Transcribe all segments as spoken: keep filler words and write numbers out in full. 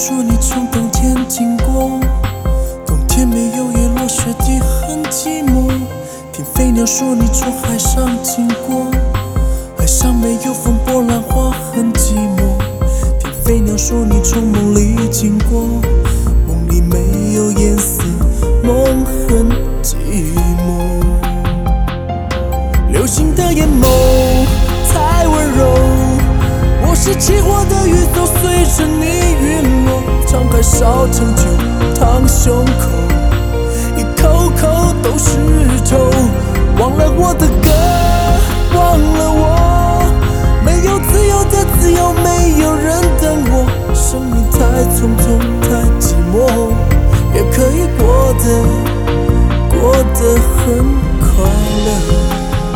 说你从冬天经过，冬天没有叶落雪地很寂寞。听飞鸟说你从海上经过，海上没有风波浪花很寂寞。听飞鸟说你从梦里经过，梦里没有颜色，梦很寂寞。流星的眼眸太温柔，我是起火的鱼，都随着你陨落。沧海烧成酒，烫胸口，一口口都是愁。忘了我的歌，忘了我，没有自由的自由，没有人等我。生命太匆匆，太寂寞，也可以过得，过得很快乐。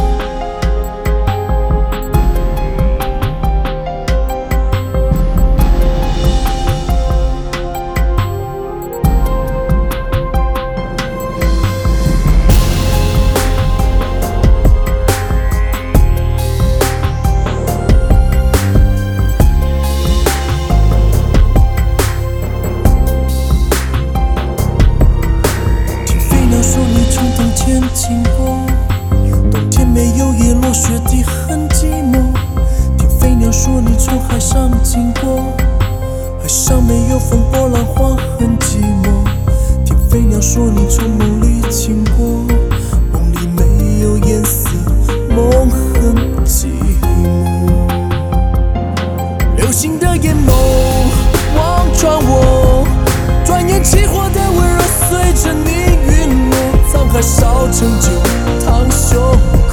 说你从冬天经过，冬天没有叶落雪地很寂寞。听飞鸟说你从海上经过，海上没有风波浪花很寂寞。听飞鸟说你从梦里经过，梦里没有颜色，梦很寂寞。流星的眼眸望穿我，转眼起火的温柔随着你陨落。沧海烧成酒，烫胸